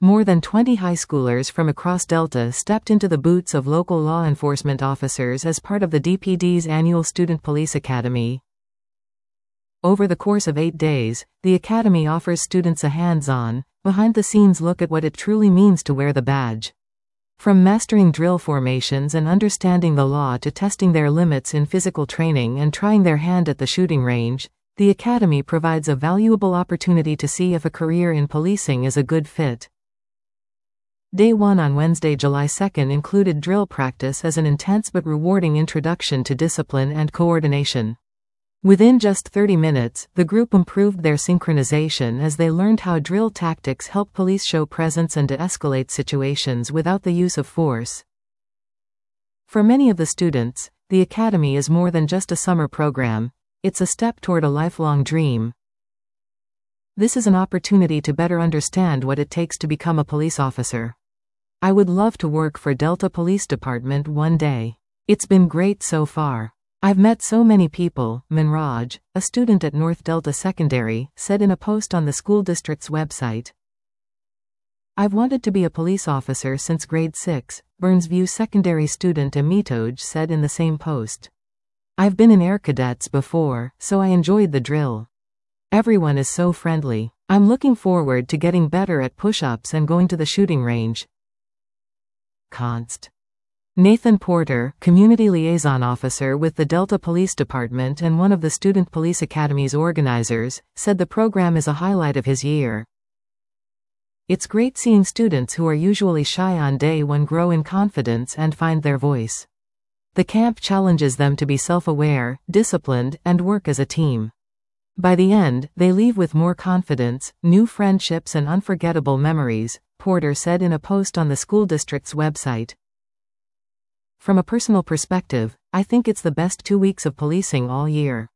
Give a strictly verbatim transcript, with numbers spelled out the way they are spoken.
More than twenty high schoolers from across Delta stepped into the boots of local law enforcement officers as part of the D P D's annual Student Police Academy. Over the course of eight days, the Academy offers students a hands-on, behind-the-scenes look at what it truly means to wear the badge. From mastering drill formations and understanding the law to testing their limits in physical training and trying their hand at the shooting range, the Academy provides a valuable opportunity to see if a career in policing is a good fit. Day one on Wednesday, July second included drill practice as an intense but rewarding introduction to discipline and coordination. Within just thirty minutes, the group improved their synchronization as they learned how drill tactics help police show presence and de-escalate situations without the use of force. For many of the students, the Academy is more than just a summer program, it's a step toward a lifelong dream. This is an opportunity to better understand what it takes to become a police officer. I would love to work for Delta Police Department one day. It's been great so far. I've met so many people, Manraj, a student at North Delta Secondary, said in a post on the school district's website. I've wanted to be a police officer since grade six, Burnsview Secondary student Amitoj said in the same post. I've been in Air Cadets before, so I enjoyed the drill. Everyone is so friendly. I'm looking forward to getting better at push-ups and going to the shooting range. Const. Nathan Porter, Community Liaison Officer with the Delta Police Department and one of the Student Police Academy's organizers, said the program is a highlight of his year. It's great seeing students who are usually shy on day one grow in confidence and find their voice. The camp challenges them to be self-aware, disciplined, and work as a team. By the end, they leave with more confidence, new friendships and unforgettable memories, Porter said in a post on the school district's website. From a personal perspective, I think it's the best two weeks of policing all year.